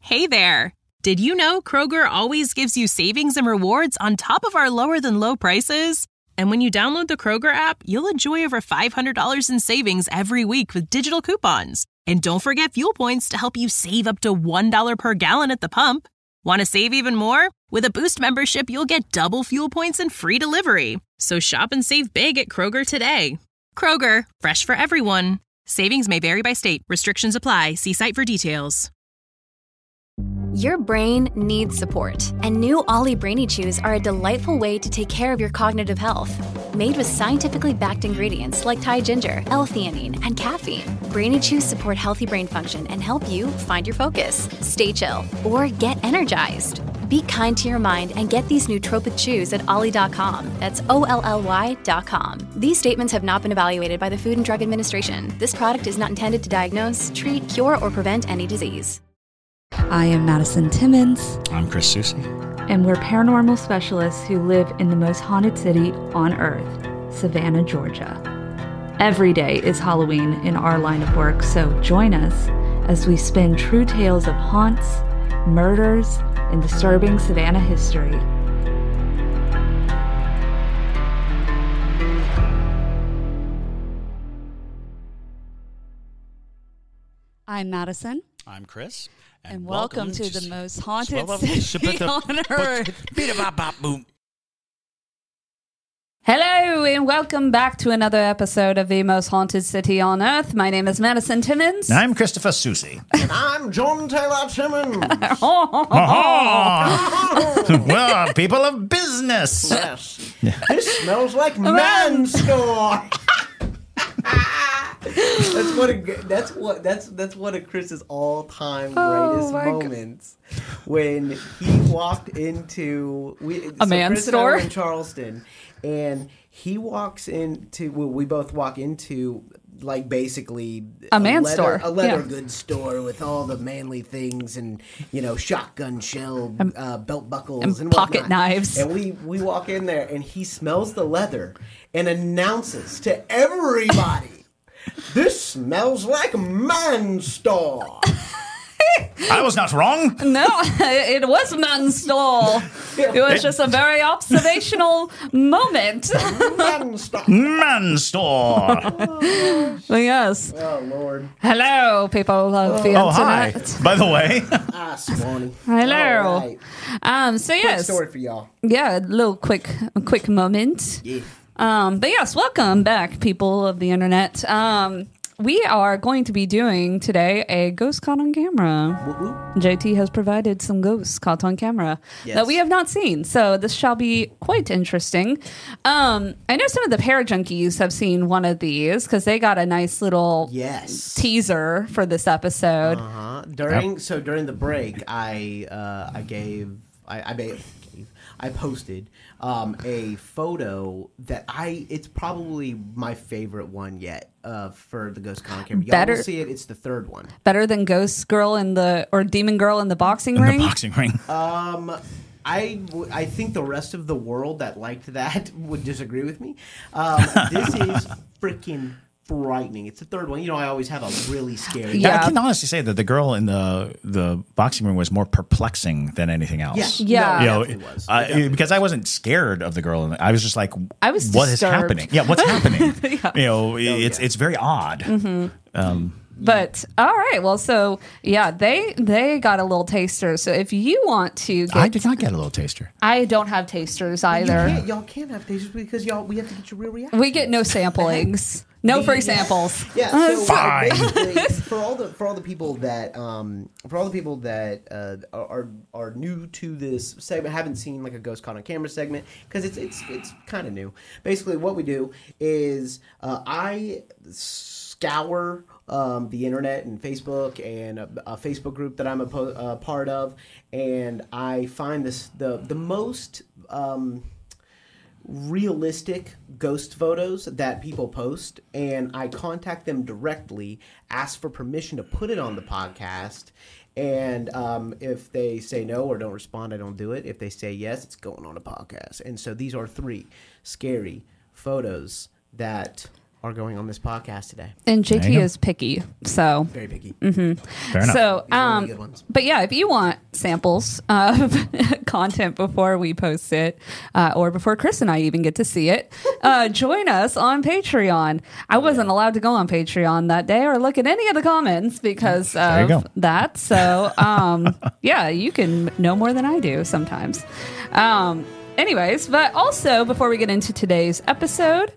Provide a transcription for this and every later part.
Hey there! Did you know Kroger always gives you savings and rewards on top of our lower-than-low prices? And when you download the Kroger app, you'll enjoy over $500 in savings every week with digital coupons. And don't forget fuel points to help you save up to $1 per gallon at the pump. Want to save even more? With a Boost membership, you'll get double fuel points and free delivery. So shop and save big at Kroger today. Kroger, fresh for everyone. Savings may vary by state. Restrictions apply. See site for details. Your brain needs support, and new Ollie Brainy Chews are a delightful way to take care of your cognitive health. Made with scientifically backed ingredients like Thai ginger, L-theanine, and caffeine, Brainy Chews support healthy brain function and help you find your focus, stay chill, or get energized. Be kind to your mind and get these nootropic chews at ollie.com. That's OLLY.com. These statements have not been evaluated by the Food and Drug Administration. This product is not intended to diagnose, treat, cure, or prevent any disease. I am Madison Timmons. I'm Chris Susi. And we're paranormal specialists who live in the most haunted city on earth, Savannah, Georgia. Every day is Halloween in our line of work, so join us as we spin true tales of haunts, murders, and disturbing Savannah history. I'm Madison. I'm Chris. And welcome to the most haunted city on earth. Hello, and welcome back to another episode of the most haunted city on earth. My name is Madison Timmons. I'm Christopher Susi. And I'm John Taylor Timmons. Well, people of business. Yes. This smells like man's store. That's one of Chris's all-time greatest moments. When he walked into a man's store in Charleston, and he walks into. Well, we both walk into like basically a man's store, a leather goods store with all the manly things, and shotgun shell, belt buckles, and pocket whatnot. knives. And we walk in there, and he smells the leather and announces to everybody. This smells like man's store. I was not wrong. No, it was man's store. It was just a very observational moment. Man's store. Yes. Oh, Lord. Hello, people of the hi. internet. By the way. Swanee. Hello. Right. So yes. Quick story for y'all. Yeah, a little quick moment. Yeah. But yes, welcome back, people of the internet. We are going to be doing today a ghost caught on camera. Woo-woo. JT has provided some ghosts caught on camera that we have not seen, so this shall be quite interesting. I know some of the Parajunkies have seen one of these because they got a nice little teaser for this episode. During the break, I posted a photo that it's probably my favorite one yet for the Ghost Con camera. Y'all will see it. It's the third one. Better than Ghost Girl or Demon Girl in the boxing ring? The boxing ring. I think the rest of the world that liked that would disagree with me. This is freaking frightening. It's the third one. I always have a really scary. Yeah, I can honestly say that the girl in the boxing ring was more perplexing than anything else. Yeah. No, it was. Because I wasn't scared of the girl. I was just like, I was what is disturbed. happening? Yeah, what's happening? It's very odd. Mm-hmm. But all right, well, so yeah, they got a little taster. So if you want to, I did not get a little taster. I don't have tasters either. Y'all can't have tasters because we have to get your real reaction. We get no samplings, no free samples. Yeah, so fine. For all the people that are new to this segment, haven't seen like a Ghost Caught on Camera segment because it's kind of new. Basically, what we do is I scour the internet and Facebook and a Facebook group that I'm a part of, and I find the most realistic ghost photos that people post, and I contact them directly, ask for permission to put it on the podcast, and if they say no or don't respond, I don't do it. If they say yes, it's going on a podcast. And so these are 3 scary photos that are going on this podcast today. And There JT you go. is picky, so Very picky. Fair enough. so These are really good ones. but yeah, if you want samples of content before we post it, or before Chris and I even get to see it, join us on Patreon. I wasn't allowed to go on Patreon that day or look at any of the comments because There you of go. that. So yeah, you can know more than I do sometimes. Anyways, but also before we get into today's episode,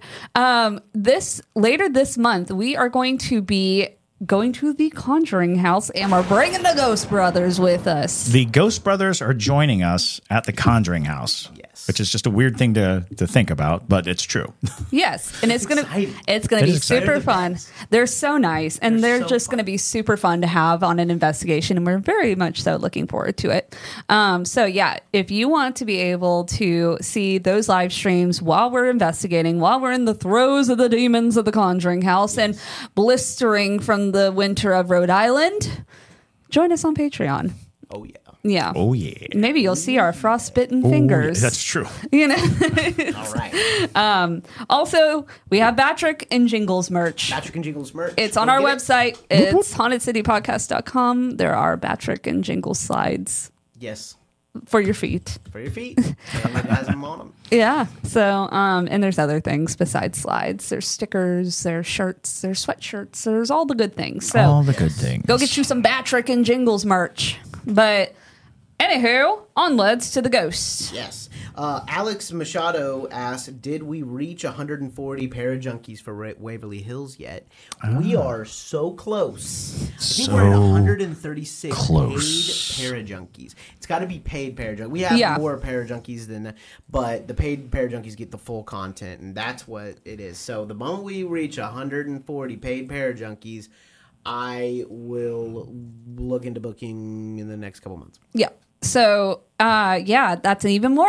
later this month we are going to be going to the Conjuring House, and we're bringing the Ghost Brothers with us. The Ghost Brothers are joining us at the Conjuring House. Yes. Which is just a weird thing to think about, but it's true. Yes, and it's gonna exciting. it's gonna It be is exciting. super They're the fun. best. They're so nice, and they're so just fun. gonna be super fun to have on an investigation, and we're very much so looking forward to it. So yeah, if you want to be able to see those live streams while we're investigating, while we're in the throes of the demons of the Conjuring House and blistering from the winter of Rhode Island, join us on Patreon. Oh, yeah. Yeah. Oh, yeah. Maybe you'll see our frostbitten Oh, fingers. that's true. You know. All right. Also, we have Patrick and Jingles merch. Patrick and Jingles merch. It's on Go our get it. website. It's hauntedcitypodcast.com. There are Patrick and Jingles slides Yes. for your feet. For your feet. And it has them on them. Yeah. So, and there's other things besides slides. There's stickers, there's shirts, there's sweatshirts, there's all the good things. So All the good things. go get you some Patrick and Jingles merch. But anywho, onwards to the ghost. Yes. Alex Machado asked, did we reach 140 Parajunkies for Waverly Hills yet? We are so close. I think we're at So 136 close. paid Parajunkies. It's got to be paid Parajunkies. We have more Parajunkies than, but the paid Parajunkies get the full content, and that's what it is. So the moment we reach 140 paid Parajunkies, I will look into booking in the next couple months. Yeah. So, yeah, that's an even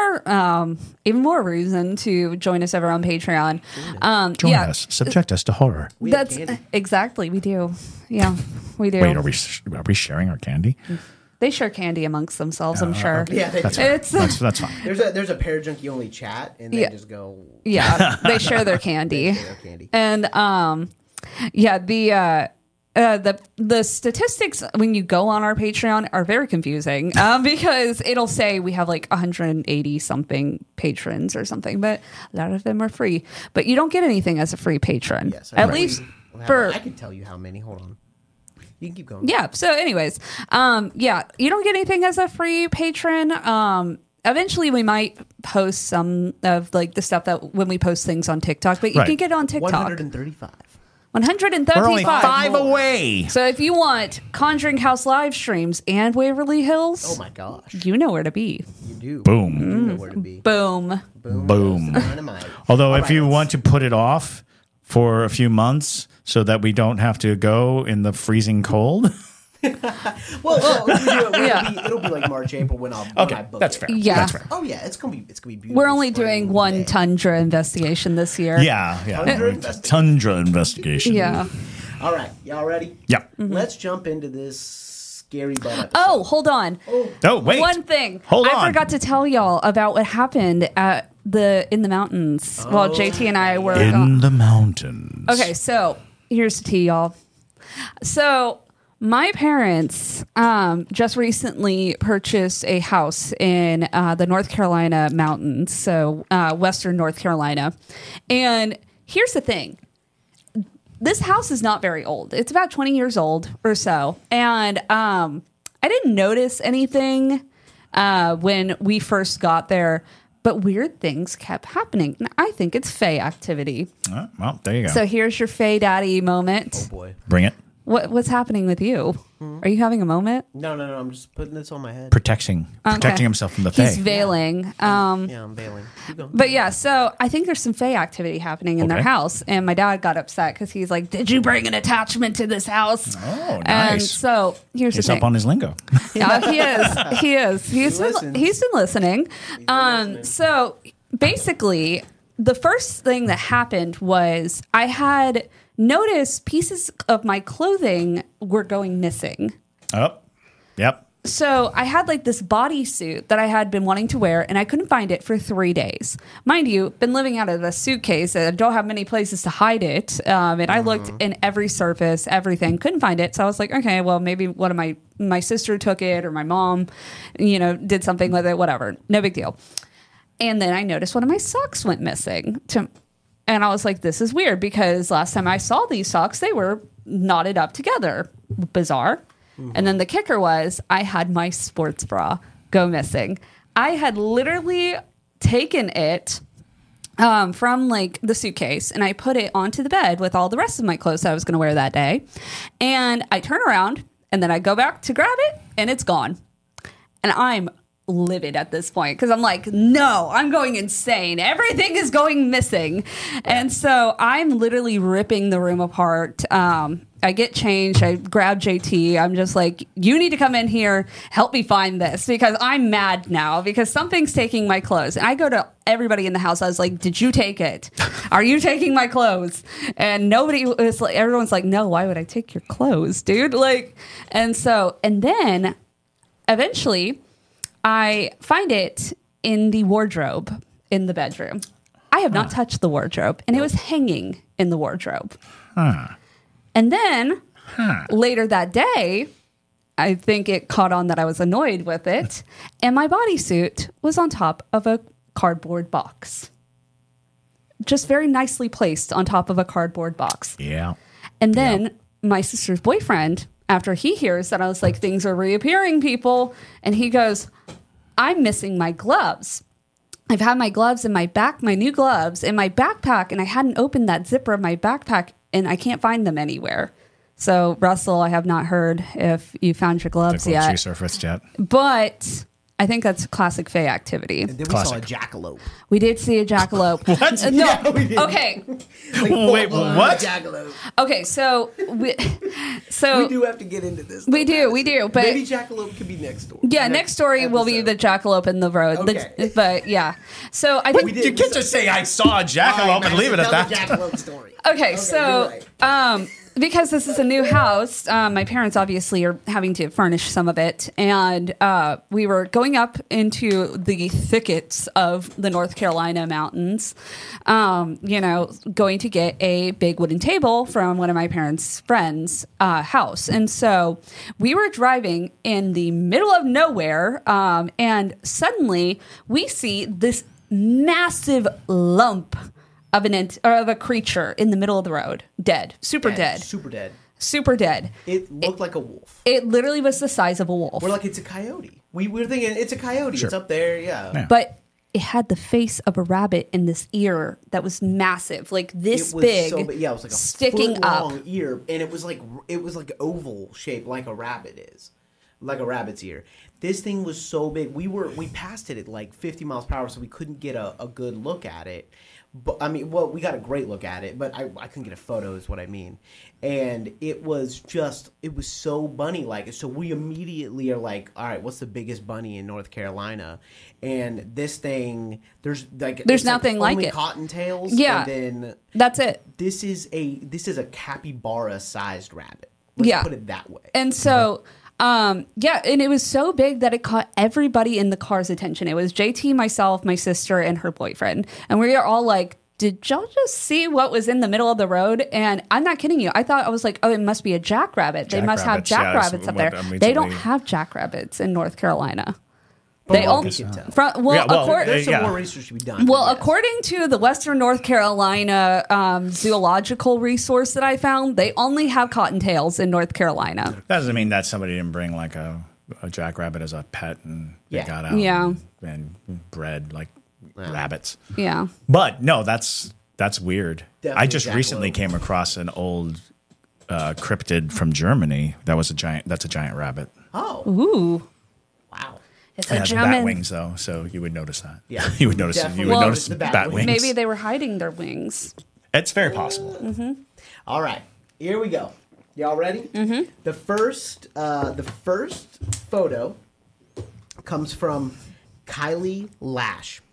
more reason to join us over on Patreon. Join yeah, us. Subject us to horror. We have that's candy. exactly we do. Yeah, we do. Wait, are we sharing our candy? They share candy amongst themselves, I'm sure. Yeah, they That's do. fine. It's That's fine. There's a Parajunkie only chat, and they Yeah. just go yeah, they share their candy. share their candy. And yeah, the statistics when you go on our Patreon are very confusing because it'll say we have like 180 something patrons or something, but a lot of them are free. But you don't get anything as a free patron, Yes, at least for I can tell you how many. Hold on, you can keep going. yeah. So, anyways, yeah, you don't get anything as a free patron. Eventually, we might post some of like the stuff that when we post things on TikTok, but you Right. can get on TikTok. 135. 135. We're only 5 more. away. So if you want Conjuring House live streams and Waverly Hills, Oh my gosh, you know where to be. you do. Boom. You know where to be. Boom. Boom. Boom. goes the dynamite. Although, All if right, you let's- want to put it off for a few months so that we don't have to go in the freezing cold, well, we do it. Yeah. It'll be like March, April when I okay, book that's it. fair. Yeah. That's fair. Oh yeah, it's gonna be beautiful. We're only spring doing one day. tundra investigation this year. Yeah, Tundra investigation. Yeah. All right, y'all ready? Yeah. Let's jump into this scary butt episode. Oh, hold on. Oh, wait. One thing. Hold I on. forgot to tell y'all about what happened at in the mountains while JT and I were In the mountains. Okay, so here's the tea, y'all. So my parents just recently purchased a house in the North Carolina mountains, so Western North Carolina. And here's the thing. This house is not very old. It's about 20 years old or so. And I didn't notice anything when we first got there, but weird things kept happening. And I think it's Fae activity. Well, there you go. So here's your Fae Daddy moment. Boy, Bring it. What's happening with you? Are you having a moment? no, I'm just putting this on my head. Protecting himself from the He's Fae. veiling. Yeah, I'm bailing. Keep going. But yeah, so I think there's some Fae activity happening in their Okay. house. And my dad got upset because he's like, did you bring an attachment to this house? Oh, And nice. so here's He's the up thing. on his lingo. Yeah, he is. He's listens. been listening. So basically, the first thing that happened was I had noticed pieces of my clothing were going missing. Oh, yep. So I had like this bodysuit that I had been wanting to wear, and I couldn't find it for 3 days. Mind you, been living out of a suitcase, and I don't have many places to hide it. And I looked in every surface, everything, couldn't find it. So I was like, okay, well, maybe one of my sister took it, or my mom, did something with it, whatever. No big deal. And then I noticed one of my socks went missing. And I was like, this is weird, because last time I saw these socks, they were knotted up together. Bizarre. And then the kicker was I had my sports bra go missing. I had literally taken it from like the suitcase, and I put it onto the bed with all the rest of my clothes that I was going to wear that day. And I turn around, and then I go back to grab it, and it's gone. And I'm livid at this point, because I'm like, no, I'm going insane. Everything is going missing. And so I'm literally ripping the room apart. I get changed. I grab JT. I'm just like, you need to come in here, help me find this, because I'm mad now because something's taking my clothes. And I go to everybody in the house. I was like, did you take it? Are you taking my clothes? And nobody was like, everyone's like, no, why would I take your clothes, dude? Like, and then eventually I find it in the wardrobe in the bedroom. I have not touched the wardrobe, and it was hanging in the wardrobe. And then later that day, I think it caught on that I was annoyed with it, and my bodysuit was on top of a cardboard box. Just very nicely placed on top of a cardboard box. Yeah. And then my sister's boyfriend, after he hears that I was like, things are reappearing, people, and he goes, I'm missing my gloves. I've had my gloves in my back, my new gloves in my backpack, and I hadn't opened that zipper of my backpack, and I can't find them anywhere. So, Russell, I have not heard if you found your gloves yet. Resurfaced yet. But I think that's classic Faye activity. And then we saw a jackalope. We did see a jackalope. What? No. Yeah, we did. Okay. Wait, what? Jackalope. Okay, so We do have to get into this. We do. But maybe jackalope could be next story. yeah, next story will be the jackalope in the road. Okay. But yeah. So I think You can't just say I saw a jackalope and leave it at that. The jackalope story. Okay, so you're right. Because this is a new house, my parents obviously are having to furnish some of it, and we were going up into the thickets of the North Carolina mountains, going to get a big wooden table from one of my parents' friends' house. And so we were driving in the middle of nowhere, and suddenly we see this massive lump of a creature in the middle of the road, dead, super dead. It looked like a wolf. It literally was the size of a wolf. We're like, it's a coyote. We were thinking it's a coyote. Sure. It's up there, yeah. But it had the face of a rabbit in this ear that was massive, like this It was big. so big. Yeah, it was like a sticking foot-long up ear, and it was like oval shaped, like a rabbit is, like a rabbit's ear. This thing was so big. We passed it at like 50 miles per hour, so we couldn't get a good look at it. But we got a great look at it, but I couldn't get a photo is what I mean. And it was so bunny-like. So we immediately are like, all right, what's the biggest bunny in North Carolina? And this thing, there's nothing like only it. Cottontails. Yeah. And then that's it. this is a capybara-sized rabbit. Let's put it that way. And so, and it was so big that it caught everybody in the car's attention. It was JT, myself, my sister, and her boyfriend. And we were all like, did y'all just see what was in the middle of the road? And I'm not kidding you. I was like, oh, it must be a jackrabbit. They must have jackrabbits up there. They don't have jackrabbits in North Carolina. They only there's some more research to be done. Well, according to the Western North Carolina zoological resource that I found, they only have cottontails in North Carolina. That doesn't mean that somebody didn't bring like a jackrabbit as a pet and they got out and bred like rabbits. Yeah. But no, that's weird. Definitely I just recently came across an old cryptid from Germany that's a giant rabbit. Oh. Ooh. Wow. It's It a has German. bat wings though, so you would notice that. Yeah. You would notice Definitely. bat wings. Maybe they were hiding their wings. It's very possible. Mm-hmm. All right. Here we go. Y'all ready? Mm-hmm. The first photo comes from Kylie Lash.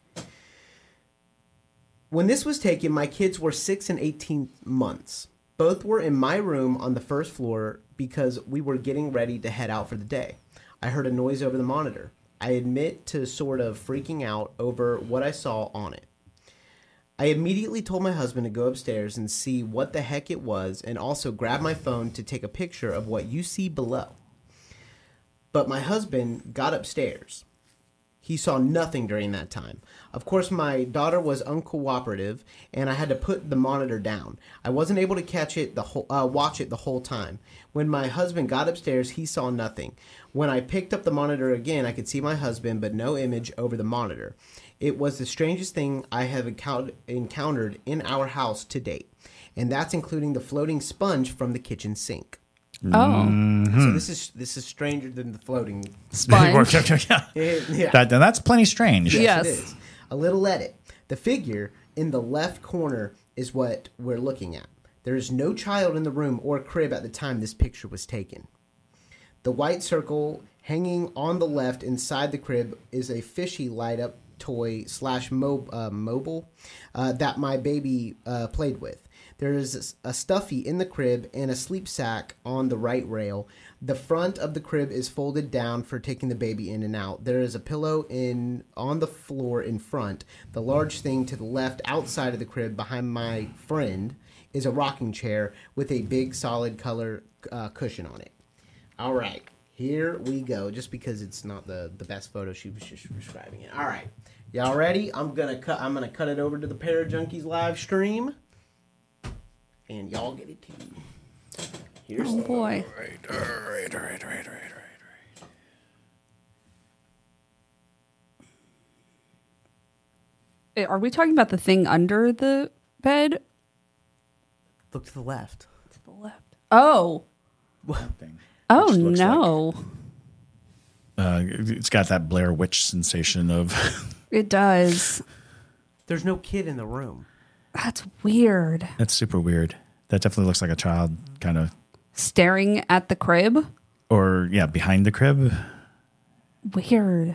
When this was taken, my kids were 6 and 18 months. Both were in my room on the first floor because we were getting ready to head out for the day. I heard a noise over the monitor. I admit to sort of freaking out over what I saw on it. I immediately told my husband to go upstairs and see what the heck it was, and also grab my phone to take a picture of what you see below. But my husband got upstairs. He saw nothing during that time. Of course, my daughter was uncooperative, and I had to put the monitor down. I wasn't able to watch it the whole time. When my husband got upstairs, he saw nothing. When I picked up the monitor again, I could see my husband, but no image over the monitor. It was the strangest thing I have encountered in our house to date, and that's including the floating sponge from the kitchen sink. Oh, so this is stranger than the floating sponge. Yeah. That's plenty strange. Yes. It is. A little edit. The figure in the left corner is what we're looking at. There is no child in the room or crib at the time this picture was taken. The white circle hanging on the left inside the crib is a fishy light-up toy / mobile that my baby played with. There is a stuffy in the crib and a sleep sack on the right rail. The front of the crib is folded down for taking the baby in and out. There is a pillow on the floor in front. The large thing to the left outside of the crib behind my friend is a rocking chair with a big solid color cushion on it. All right, here we go. Just because it's not the best photo, she was just describing it. All right, y'all ready? I'm gonna cut it over to the Parajunkies live stream. And y'all get it too. Here's oh boy. All right. Are we talking about the thing under the bed? Look to the left. To the left. Oh. Thing, oh no. It's got that Blair Witch sensation of. It does. There's no kid in the room. That's weird. That's super weird. That definitely looks like a child kind of staring at the crib. Or behind the crib. Weird.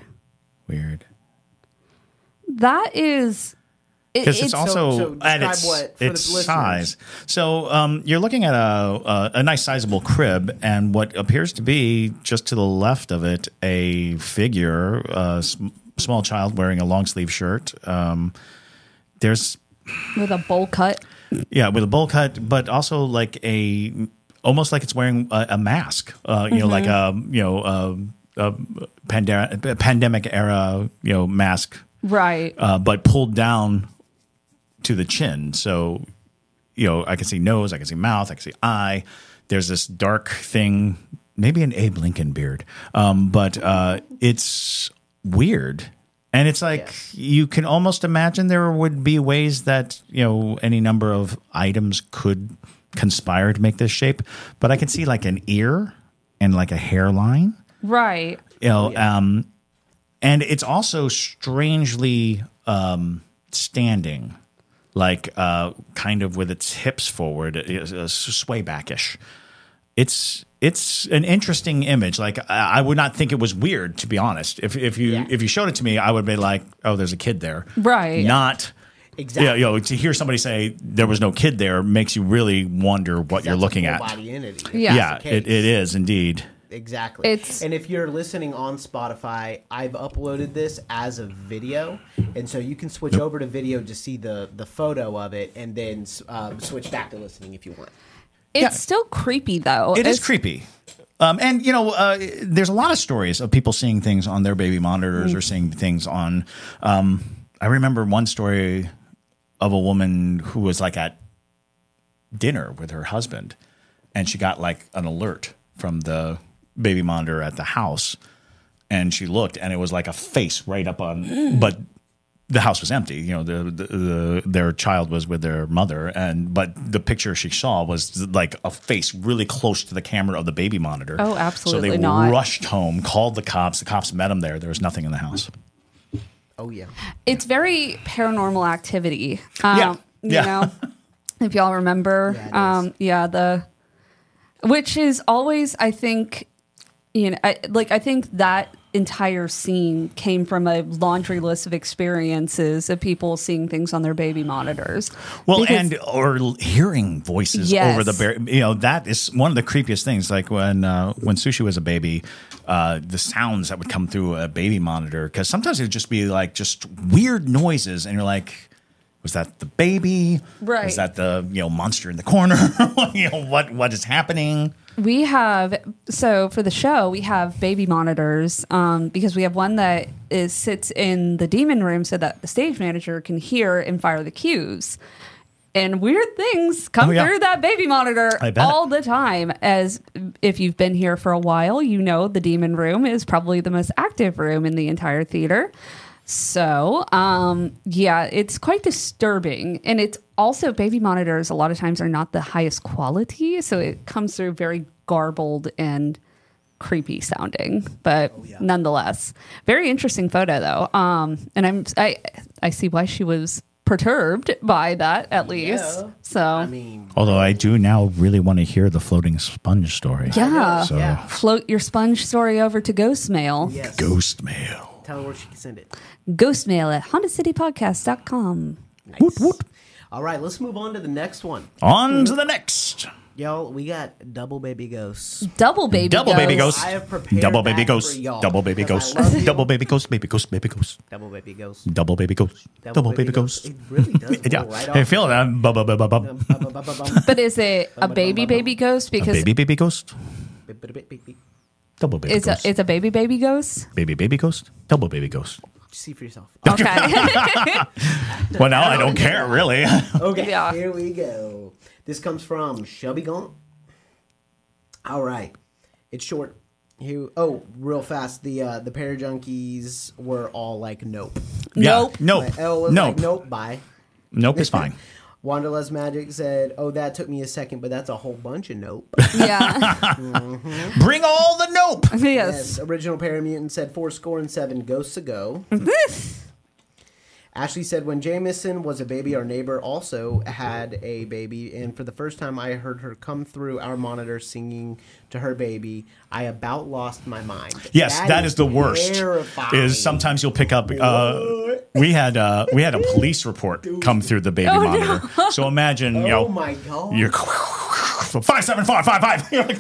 That is because it's also at its size. So you're looking at a nice sizable crib, and what appears to be just to the left of it a figure, a small child wearing a long sleeve shirt. There's with a bowl cut. Yeah, with a bowl cut, but also almost like it's wearing a mask. Like a pandemic era, mask. Right. But pulled down to the chin. So, I can see nose, I can see mouth, I can see eye. There's this dark thing, maybe an Abe Lincoln beard. But it's weird. And it's like you can almost imagine there would be ways that, any number of items could conspire to make this shape. But I can see like an ear and like a hairline. Right. And it's also strangely standing, like kind of with its hips forward, sway backish. It's an interesting image. Like I would not think it was weird, to be honest. If you showed it to me, I would be like, oh, there's a kid there. Right. Not exactly. To hear somebody say there was no kid there makes you really wonder what you're looking at. Body entity. Yeah, it is indeed. Exactly. And if you're listening on Spotify, I've uploaded this as a video, and so you can switch over to video to see the photo of it, and then switch back to listening if you want. It's still creepy, though. It is creepy. And, there's a lot of stories of people seeing things on their baby monitors or seeing things on. I remember one story of a woman who was like at dinner with her husband, and she got like an alert from the baby monitor at the house, and she looked, and it was like a face right up on, but the house was empty. Their child was with their mother, but the picture she saw was like a face really close to the camera of the baby monitor. Oh, absolutely So they not. rushed home, called the cops. The cops met them there. There was nothing in the house. Oh yeah, it's very Paranormal Activity. Yeah. You know, if y'all remember, which is always, I think, I think that entire scene came from a laundry list of experiences of people seeing things on their baby monitors. Well, Because- or hearing voices Yes. over the that is one of the creepiest things. Like when Sushi was a baby, the sounds that would come through a baby monitor, because sometimes it would just be like just weird noises, and you're like, was that the baby? Right. Was that the monster in the corner? What is happening? We have, so for the show, we have baby monitors because we have one that sits in the demon room so that the stage manager can hear and fire the cues. And weird things come through that baby monitor I bet. all the time. As if you've been here for a while, the demon room is probably the most active room in the entire theater. So, it's quite disturbing. And it's also, baby monitors a lot of times are not the highest quality. So it comes through very garbled and creepy sounding. But nonetheless, very interesting photo though. And I see why she was perturbed by that, at least. Yeah. So, I mean, Although I do now really want to hear the floating sponge story. yeah. So Yeah. Float your sponge story over to Ghost Mail. yes. ghost mail. Tell her where she can send it. Ghost Mail at HauntedCityPodcast.com. Nice. All right, let's move on to the next one. On to the next. Y'all, we got double baby ghosts. Double baby Double baby ghost. I have prepared Double baby that ghost. for y'all Double baby because ghost. I love you. Double baby ghost. Baby ghost. Baby ghost. Double baby ghosts. Double baby ghost. Double baby ghost. It really does Yeah, roll right I off. feel that. But is it a baby ghost? Because Baby ghost. Double baby ghost. it's a baby ghost? Baby ghost. Double baby ghost. See for yourself. Okay. Well, now I don't care really. Okay, Yeah. here we go. This comes from Shelby Gaunt. All right, it's short. Real fast. The Parajunkies were all like, nope. Nope. Nope. Like, L was Nope. like, nope. Bye. Nope is fine. Wanderlust Magic said, "Oh, that took me a second, but that's a whole bunch of nope." Yeah. Bring all the nope. Yes. Yes. Original Paramutant said 407 ghosts ago. Ashley said, when Jameson was a baby, our neighbor also had a baby, and for the first time I heard her come through our monitor singing to her baby, I about lost my mind. Yes, that is the worst. Terrifying. Is sometimes you'll pick up. We had a police report come through the baby monitor. So imagine, Oh my god. you're 57455. You're like,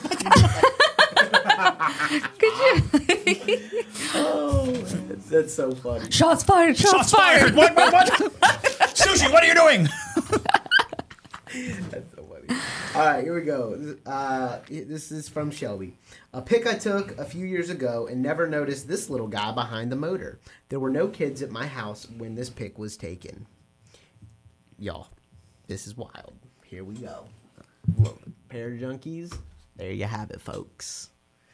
That's so funny. Shots fired. shots fired. What? Sushi, what are you doing? That's so funny. All right, here we go. This is from Shelby. A pic I took a few years ago and never noticed this little guy behind the motor. There were no kids at my house when this pic was taken. Y'all, this is wild. Here we go. Look, Parajunkies. There you have it, folks.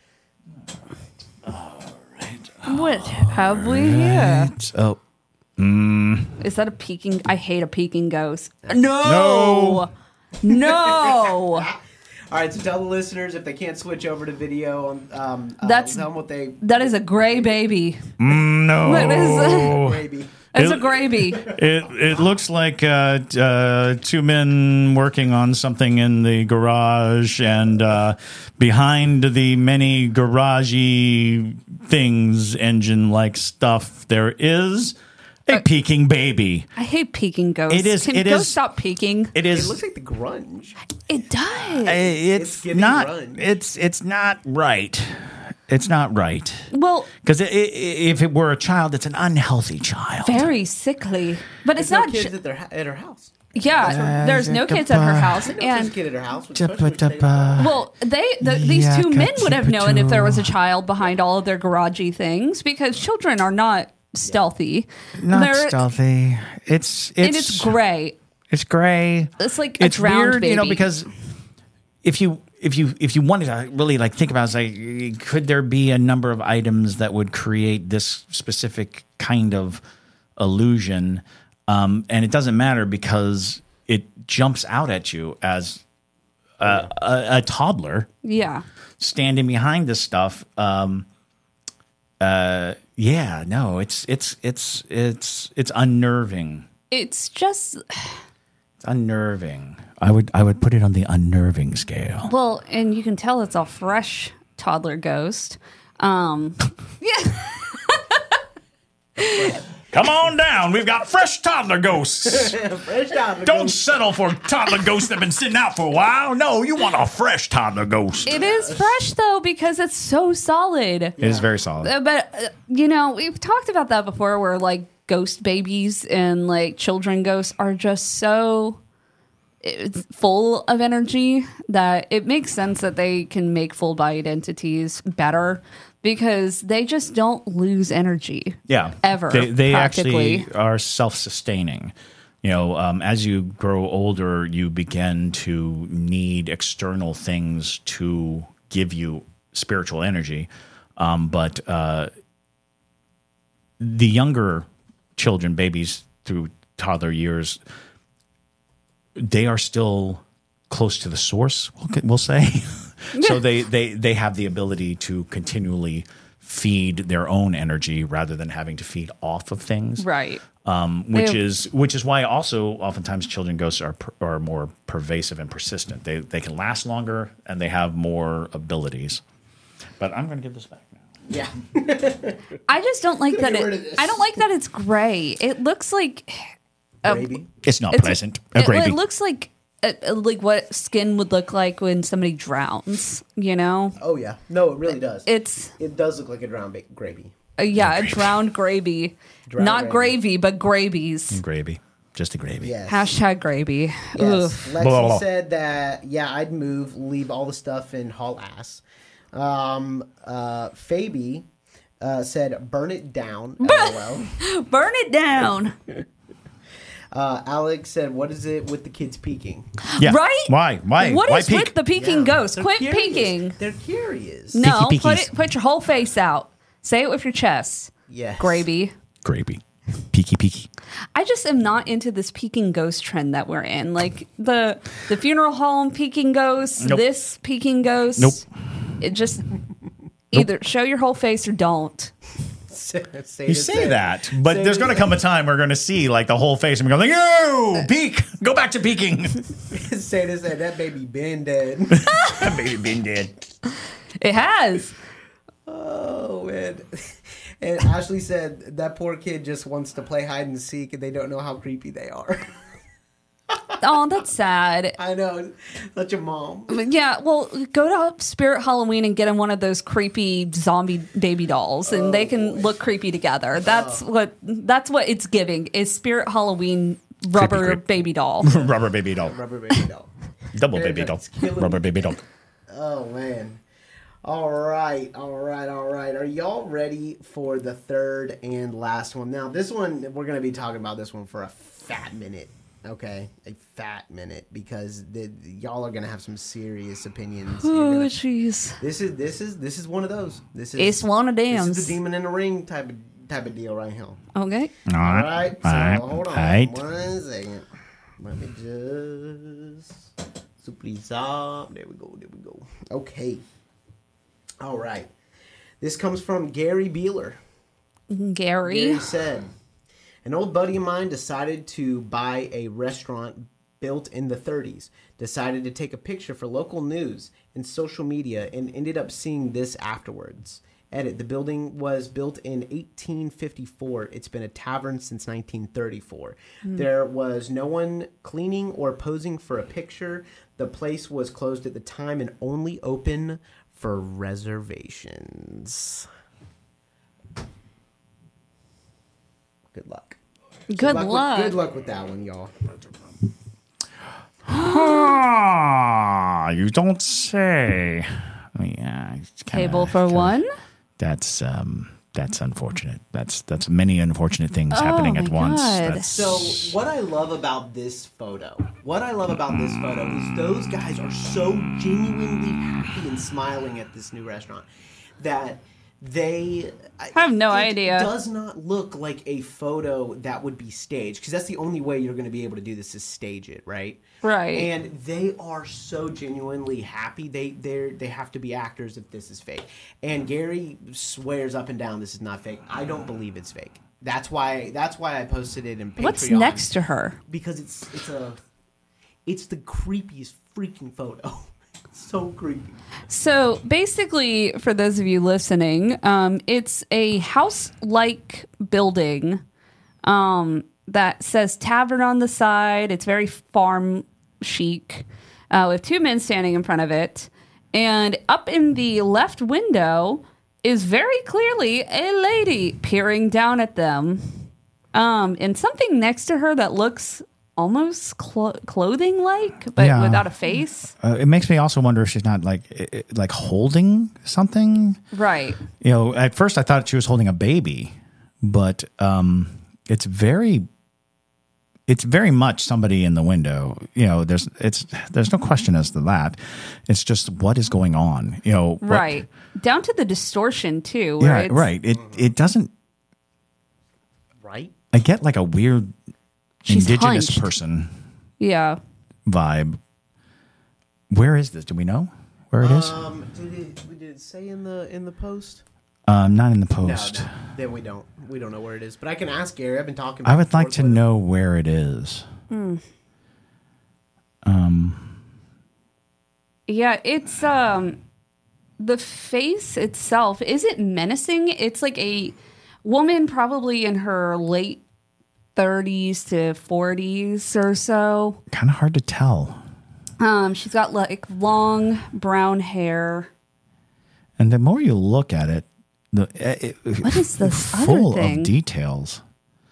What have we here? Oh. Is that a peeking? I hate a peeking ghost. No. All right, so tell the listeners if they can't switch over to video. That's- tell them what they That is a gray baby. No. What is maybe. It's a gravy. It looks like two men working on something in the garage, and behind the many garagey things, engine-like stuff, there is a peeking baby. I hate peeking ghosts. It is- Can it ghosts is- stop peeking? It It is. looks like the grunge. It does. It's giving not. grunge. It's not right. It's not right. Well, Because if it were a child, it's an unhealthy child. very sickly. But it's There's no not. kids at her house. Yeah, there's no kids at her house, I know there's a and kid at her house. Especially when they- well, these two men would have known if there was a child behind all of their garagey things because children are not stealthy. They're- stealthy. It's and it's gray. It's gray. It's like a It's drowned weird, baby. because if you wanted to really think about it, it's like, could there be a number of items that would create this specific kind of illusion? And it doesn't matter because it jumps out at you as a toddler Yeah. standing behind this stuff. It's unnerving. It's just It's unnerving. I would put it on the unnerving scale. well, and you can tell it's a fresh toddler ghost. Yeah. Come on down. We've got fresh toddler ghosts. Fresh toddler Don't ghost. settle for toddler ghosts that have been sitting out for a while. No, you want a fresh toddler ghost. It is fresh though because it's so solid. It is very solid. But you know, we've talked about that before, where like ghost babies and like children ghosts are just so full of energy that it makes sense that they can make full-bodied entities better because they just don't lose energy. Yeah, ever. They practically. actually are self-sustaining. You know, as you grow older, you begin to need external things to give you spiritual energy. But the younger children, babies through toddler years, they are still close to the source, we'll say. So they have the ability to continually feed their own energy rather than having to feed off of things. Right. Which is why also oftentimes children ghosts are more pervasive and persistent. They can last longer and they have more abilities. But I'm going to give this back now. Yeah. I just don't like that. get rid of this. I don't like that it's gray. It looks like Gravy. It's not pleasant. A gravy. It looks like what skin would look like when somebody drowns. You know. Oh yeah. No, it really does. It does look like a drowned gravy. Yeah, a drowned gravy. Drowned Not gravy. gravy, but gravies. Gravy. Just a gravy. Yes. Hashtag gravy. Yes. Oof. Lexi Blah, blah, blah. said that, yeah, I'd move, leave all the stuff in haul ass. Fabi said, burn it down. LOL. Burn it down. Alex said, what is it with the kids peeking? Yeah. Right? Why? What Why is peek? with the peeking ghost? They're Quit curious. peeking. They're curious. No, Peeky peekies. put your whole face out. Say it with your chest. Yes. Gravy. Gravy. Peeky. I just am not into this peeking ghost trend that we're in. Like the funeral home peeking ghost, Nope. this peeking ghost. Nope. It just either show your whole face or don't. You say that, but there's going to come a time we're going to see like the whole face and we're going like, yo, peek, go back to peeking. Say this, that baby been dead. That baby been dead. It has. Oh, man. And Ashley said that poor kid just wants to play hide and seek and they don't know how creepy they are. Oh, that's sad. I know. Such a mom. Yeah, well, go to Spirit Halloween and get him one of those creepy zombie baby dolls, and they can look creepy together. That's what it's giving is Spirit Halloween rubber Creepy. baby doll. Rubber baby doll. Rubber baby doll. Double baby doll. It's killing Rubber me. baby doll. Oh, man. All right. Are y'all ready for the third and last one? Now, this one, we're going to be talking about this one for a fat minute. Okay, a fat minute, because y'all are gonna have some serious opinions. Oh, jeez. This is one of those. It's one of them. This is the demon in the ring type of deal right here. Okay. All All right. right, so All right. hold on All right. 1 second. Let me just please up. There we go. Okay. All right. This comes from Gary Beeler. Gary. Gary said, an old buddy of mine decided to buy a restaurant built in the 30s, decided to take a picture for local news and social media, and ended up seeing this afterwards. Edit, the building was built in 1854. It's been a tavern since 1934. There was no one cleaning or posing for a picture. The place was closed at the time and only open for reservations. Good luck. Good luck. Good luck with that one, y'all. Ah, you don't say. Yeah, it's kinda- Table for one. That's unfortunate. That's many unfortunate things happening at my once. God. That's, So what I love about this photo is those guys are so genuinely happy and smiling at this new restaurant that I have no idea. It does not look like a photo that would be staged, because that's the only way you're going to be able to do this is stage it, right? Right. And they are so genuinely happy. They have to be actors if this is fake. And Gary swears up and down this is not fake. I don't believe it's fake. That's why I posted it in Patreon. What's next to her? Because it's the creepiest freaking photo. So creepy. So basically, for those of you listening, it's a house-like building that says tavern on the side. It's very farm chic, with two men standing in front of it. And up in the left window is very clearly a lady peering down at them. And something next to her that looks almost clothing-like, but without a face. It makes me also wonder if she's not like holding something. Right. You know, at first I thought she was holding a baby, but it's very much somebody in the window. You know, there's no question as to that. It's just what is going on. You know, right down to the distortion too. Yeah, right. It doesn't. Right. I get like a weird She's indigenous hunched. person. Yeah. Vibe. Where is this? Do we know where it is? Did it say in the post? Not in the post. No, then we don't. We don't know where it is. But I can ask Gary. I've been talking. I would like to know where it is. Yeah, it's the face itself isn't menacing. It's like a woman probably in her late 30s to 40s or so. Kind of hard to tell. She's got like long brown hair. And the more you look at it, What is this full other thing? of details.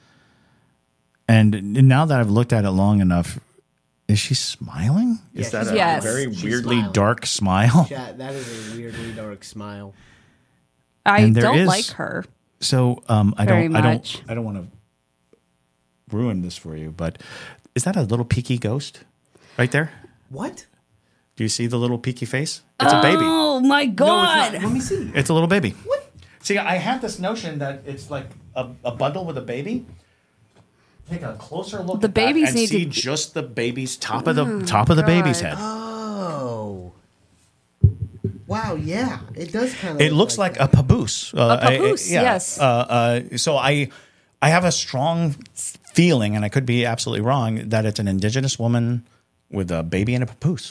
And now that I've looked at it long enough, is she smiling? Is that Yes. a very She's weirdly smiling. dark smile? Chat, that is a weirdly dark smile. I And there don't is- like her. So I Very don't much. want to ruin this for you, but is that a little peaky ghost right there? What? Do you see the little peaky face? It's a baby. Oh my No, god! it's not. Let me see. It's a little baby. What? See, I have this notion that it's like a bundle with a baby. Take a closer look. The at that babies and need see to- just the baby's top of the baby's head. Oh. Wow. Yeah, it does kind of. It looks like a papoose. papoose, yes. So I have a strong feeling, and I could be absolutely wrong, that it's an indigenous woman with a baby and a papoose.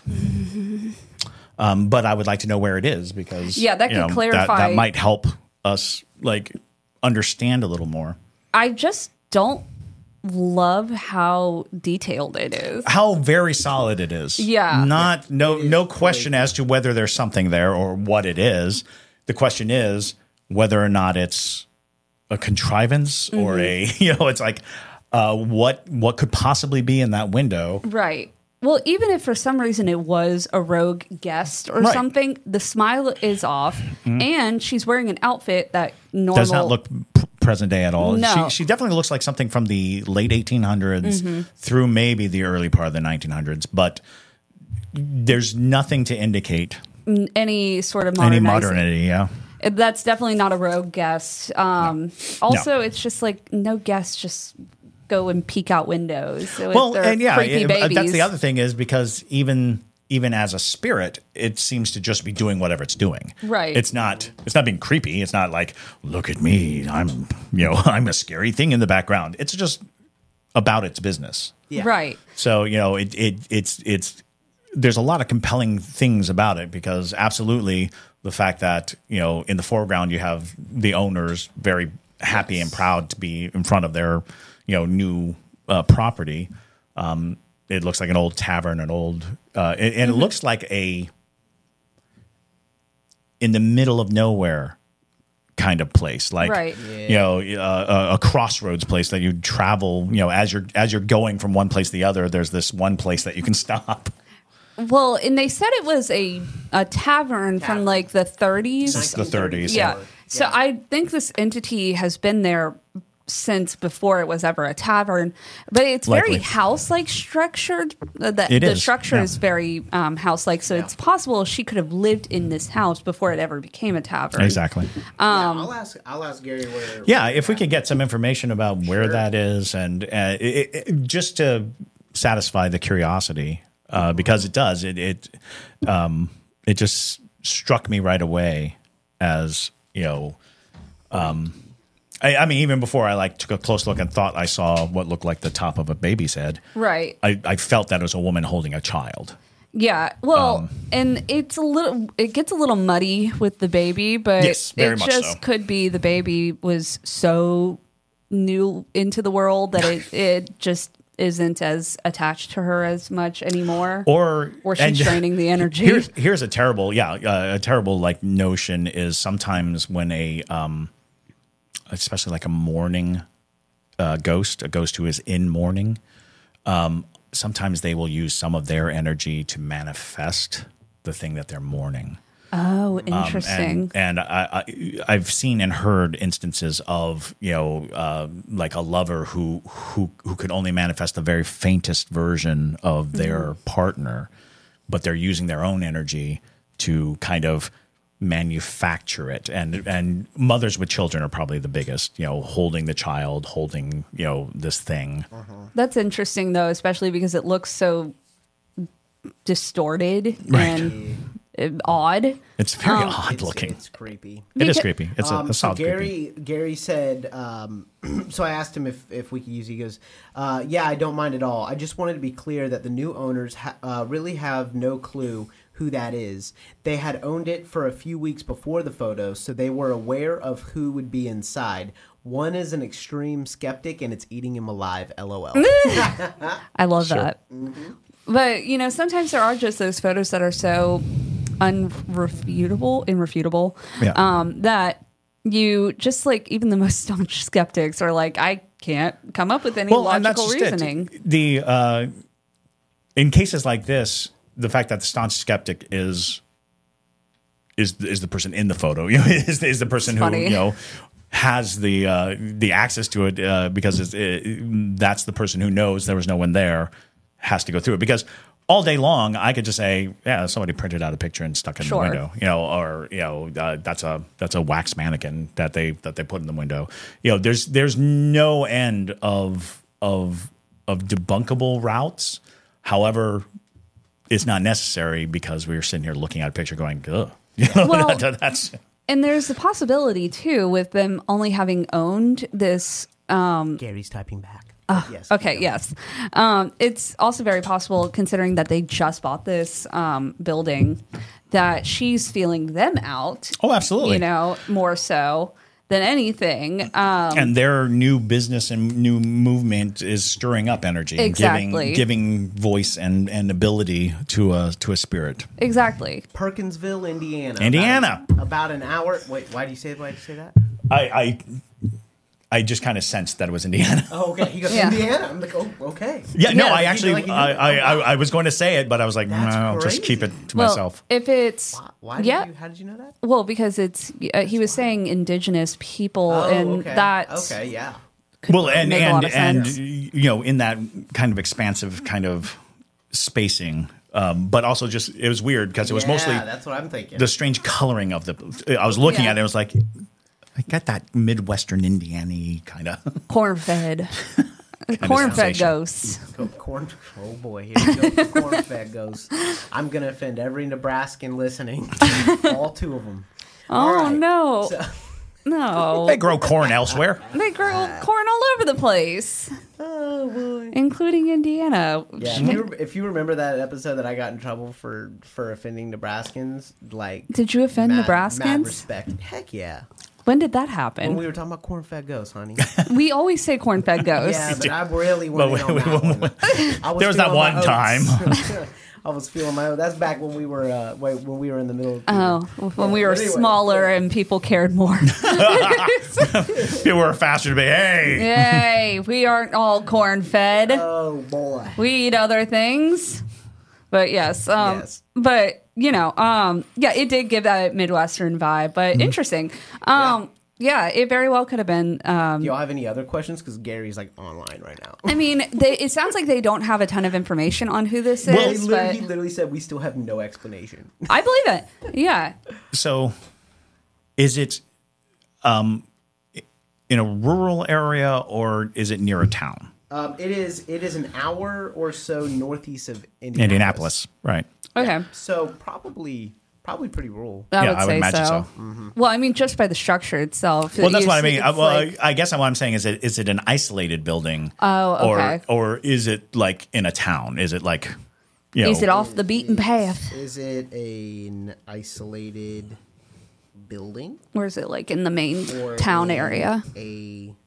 But I would like to know where it is because Yeah, that could clarify- that might help us like understand a little more. I just don't love how detailed it is. How very solid it is. Yeah. No question as to whether there's something there or what it is. The question is whether or not it's a contrivance or it's like what could possibly be in that window. Right. Well, even if for some reason it was a rogue guest or Right. something, the smile is off, and she's wearing an outfit that normal Does not look present day at all. No. She definitely looks like something from the late 1800s through maybe the early part of the 1900s, but there's nothing to indicate any sort of any modernizing. modernity. Yeah. That's definitely not a rogue guest. Also, it's just like no guests just go and peek out windows. With Well, their and yeah, creepy babies. that's the other thing is because even as a spirit, it seems to just be doing whatever it's doing. Right. It's not being creepy. It's not like, look at me, I'm a scary thing in the background. It's just about its business. Yeah. Right. So, it's there's a lot of compelling things about it because absolutely the fact that, in the foreground you have the owners very happy and proud to be in front of their, new property. It looks like an old tavern, and it looks like in the middle of nowhere kind of place, like Right. a crossroads place that you travel. As you're going from one place to the other, there's this one place that you can stop. Well, and they said it was a tavern from like the 30s. Since the 30s. Yeah. So I think this entity has been there since before it was ever a tavern, but it's very Likely. house-like structured. The is, structure yeah. is very house-like, so it's possible she could have lived in this house before it ever became a tavern. Exactly. I'll ask Gary where. Yeah, if we could get some information about where that is, and just to satisfy the curiosity, because it does. It just struck me right away as I mean, even before I took a close look and thought I saw what looked like the top of a baby's head. Right. I felt that it was a woman holding a child. Yeah. Well, and it gets a little muddy with the baby, but Yes, very it much just so. could be the baby was so new into the world that it just isn't as attached to her as much anymore, or she's draining the energy. Here's a terrible, a terrible like notion is sometimes when especially like a mourning a ghost who is in mourning, sometimes they will use some of their energy to manifest the thing that they're mourning. Oh, interesting. And I've seen and heard instances of, like a lover who could only manifest the very faintest version of their partner, but they're using their own energy to kind of manufacture it. And mothers with children are probably the biggest, holding the child, holding, this thing. That's interesting, though, especially because it looks so distorted and odd. It's very odd looking. It's creepy. It is creepy. It's a solid creepy. Gary said, so I asked him if we could use it. He goes, yeah, I don't mind at all. I just wanted to be clear that the new owners really have no clue who that is. They had owned it for a few weeks before the photo, so they were aware of who would be inside. One is an extreme skeptic, and it's eating him alive, LOL. I love that. Mm-hmm. But, sometimes there are just those photos that are so irrefutable, that you just like, even the most staunch skeptics are like, I can't come up with any logical reasoning. In cases like this, the fact that the staunch skeptic is the person in the photo, is the person who has the access to it, because that's the person who knows there was no one there, has to go through it. Because all day long, I could just say, yeah, somebody printed out a picture and stuck it in the window, or that's a wax mannequin that they put in the window. There's no end of debunkable routes. However, it's not necessary because we were sitting here looking at a picture going, ugh. Well, that's. And there's the possibility too with them only having owned this. Gary's typing back. Yes. Okay. Yes. It's also very possible, considering that they just bought this building, that she's feeling them out. Oh, absolutely. More so than anything. And their new business and new movement is stirring up energy, exactly, and giving voice and ability to a spirit. Exactly. Perkinsville, Indiana. About an hour. Wait, why do you say that? I just kind of sensed that it was Indiana. Oh, okay. He goes, Indiana. I'm like, oh, okay. Yeah, no, I actually, I was going to say it, but I was like, no, I'll just keep it to myself. If it's, how did you know that? Well, because it's, he was saying indigenous people, that. Okay, yeah. Well, and in that kind of expansive kind of spacing. But also just, it was weird because it was mostly. That's what I'm thinking. The strange coloring of I was looking at it, it was like, I got that Midwestern Indiana kind of corn-fed ghosts. Oh boy, here we go. Corn-fed ghosts. I'm gonna offend every Nebraskan listening. All two of them. Oh no, no. They grow corn elsewhere. They grow corn all over the place. Oh boy, including Indiana. Yeah, if you remember that episode that I got in trouble for offending Nebraskans, like, did you offend Nebraskans? Mad respect. Heck yeah. When did that happen? When we were talking about corn-fed ghosts, honey. We always say corn-fed ghosts. Yeah, but I really went in on that one. There was that one time. I was feeling my own. That's back when we were in the middle. When we were smaller and people cared more. People were faster to be, hey, we aren't all corn-fed. Oh boy, we eat other things. But yes, but it did give that Midwestern vibe, but interesting. Yeah, it very well could have been. Do y'all have any other questions? Because Gary's like online right now. I mean, it sounds like they don't have a ton of information on who this is. He literally said we still have no explanation. I believe it. Yeah. So, is it in a rural area or is it near a town? It is an hour or so northeast of Indianapolis. Right. Okay. So probably pretty rural. I would imagine so. Mm-hmm. Well, I mean, just by the structure itself. Well, that's what I mean. I guess what I'm saying is it an isolated building? Oh, okay. Or is it like in a town? Is it like, is it off the beaten path? Is it an isolated building? Or is it like in the main town area? A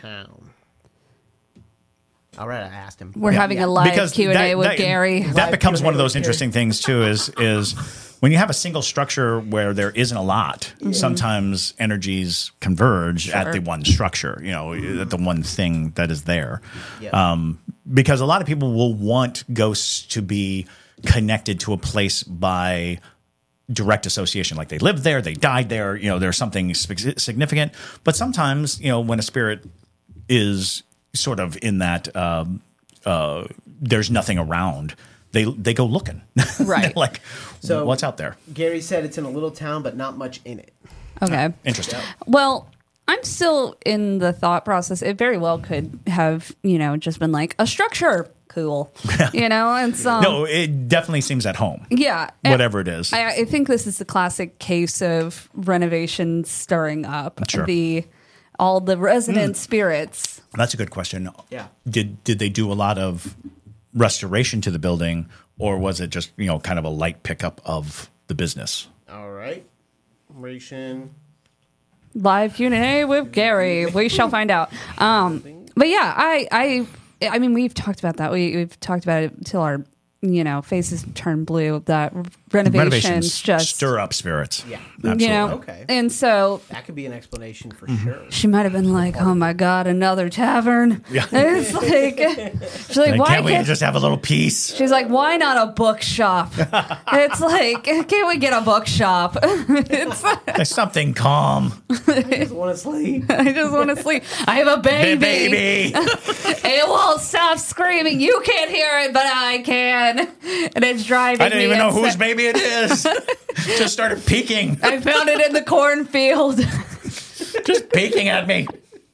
town. All right, I asked him. We're having a live Q&A with Gary. That becomes one of those interesting things too. Is when you have a single structure where there isn't a lot, sometimes energies converge at the one structure. At the one thing that is there. Yep. Because a lot of people will want ghosts to be connected to a place by direct association, like they lived there, they died there. There's something significant. But sometimes, when a spirit is sort of in that there's nothing around, they go looking. Right. Like, so what's out there? Gary said it's in a little town, but not much in it. Okay. Interesting. Well, I'm still in the thought process. It very well could have, just been like a structure. Cool. And so. No, it definitely seems at home. Yeah. Whatever it is. I think this is the classic case of renovation stirring up Sure. all the resident spirits. That's a good question. Yeah. Did they do a lot of restoration to the building, or was it just, kind of a light pickup of the business? All right. Restoration. Live Q&A with Gary. We shall find out. But yeah, I mean, we've talked about that. We've talked about it till our faces turn blue. That renovations just stir up spirits. Yeah. Absolutely. Okay. And so That could be an explanation for sure. she might have been like, "Oh my god, another tavern." Yeah. It's like she's like, "Why Can't we just have a little peace? She's like, "Why not a bookshop?" It's like, "Can't we get a bookshop?" It's There's something calm. I just want to sleep. I just want to sleep. I have a baby. Baby. It won't stop screaming. You can't hear it, but I can. And it's driving me. I didn't even know insane. whose baby it is. Just started peeking. I found it in the cornfield. Just peeking at me.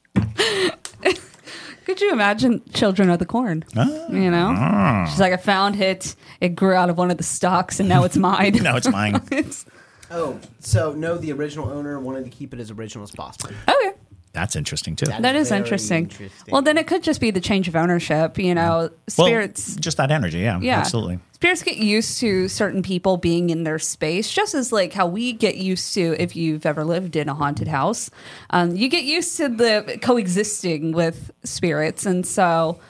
Could you imagine Children of the Corn? She's like, I found it. It grew out of one of the stalks, and now it's mine. No, it's mine. Oh, so no, the original owner wanted to keep it as original as possible. Okay. That's interesting too. That is very interesting. Well, then it could just be the change of ownership. Spirits. Well, just that energy. Yeah, absolutely. Spirits get used to certain people being in their space, just as like how we get used to, if you've ever lived in a haunted house, you get used to the coexisting with spirits. And so,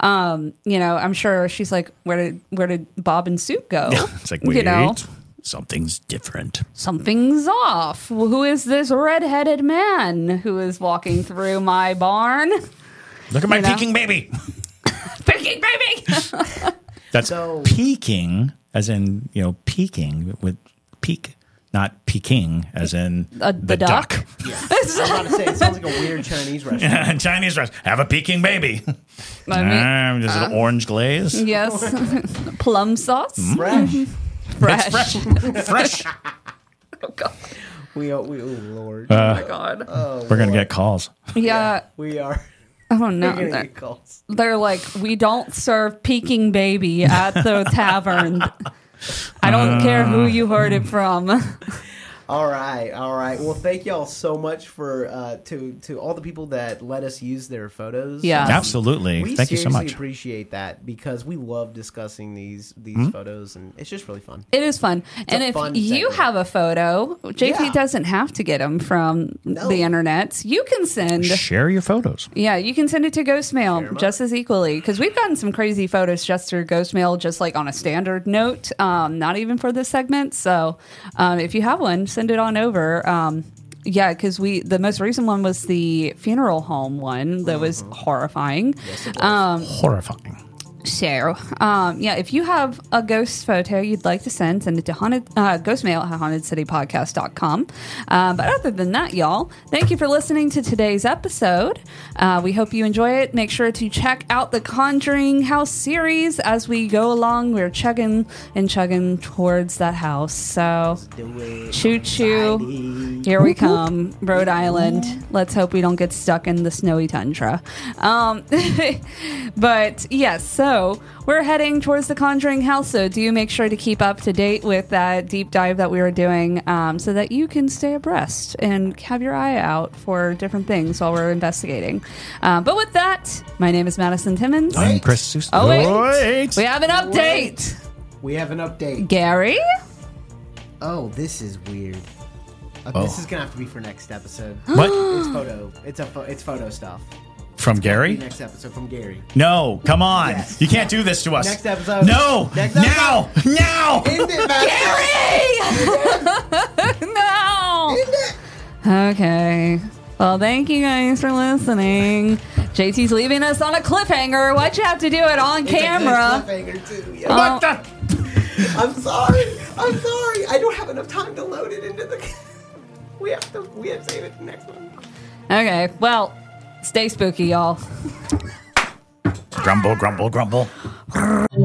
I'm sure she's like, where did Bob and Sue go? It's like, wait, something's different. Something's off. Who is this red-headed man who is walking through my barn? Look at my peeking baby. Peeking baby! That's peeking, as in, peeking with peak, not peking, as in the duck. Yeah. I was about to say, it sounds like a weird Chinese restaurant. Chinese restaurant. Have a peking baby. I mean, just an orange glaze. Yes. Plum sauce. Fresh. Fresh. It's fresh. Oh, God. Oh, Lord. Oh, my God. We're going to get calls. Yeah. We are. Oh, no. We're going to get calls. They're like, we don't serve peking baby at the tavern. I don't care who you heard it from. All right. Well, thank y'all so much for to all the people that let us use their photos. Yeah, absolutely. Thank you so much. We appreciate that because we love discussing these photos, and it's just really fun. It is fun. And if you have a photo, JP doesn't have to get them from the internet. You can share your photos. Yeah, you can send it to Ghost Mail just as equally, because we've gotten some crazy photos just through Ghost Mail, just like on a standard note, not even for this segment. So if you have one, send it on over. Because the most recent one was the funeral home one that was horrifying. Yes, it was. Horrifying. So, if you have a ghost photo you'd like to send it to ghostmail at hauntedcitypodcast.com. But other than that, y'all, thank you for listening to today's episode. We hope you enjoy it. Make sure to check out the Conjuring House series as we go along. We're chugging towards that house. So, choo choo. Here we come, Rhode Island. Let's hope we don't get stuck in the snowy tundra. But yes, so we're heading towards the Conjuring House, so do make sure to keep up to date with that deep dive that we were doing, so that you can stay abreast and have your eye out for different things while we're investigating. But with that, my name is Madison Timmons. I'm Chris Sousa. Oh, wait. We have an update. We have an update. Gary? Oh, this is weird. This is going to have to be for next episode. What? It's photo. It's photo stuff. From Gary? Next episode from Gary. No, come on. Yes. You can't do this to us. Next episode. No. Next episode. Now. End it, Gary! No. End it! Okay. Well, thank you guys for listening. JT's leaving us on a cliffhanger. Why'd you have to do it on camera? It's a good cliffhanger, too. Yeah. What the? I'm sorry. I don't have enough time to load it into the... We have to save it the next one. Okay. Well, stay spooky, y'all. Grumble, grumble, grumble.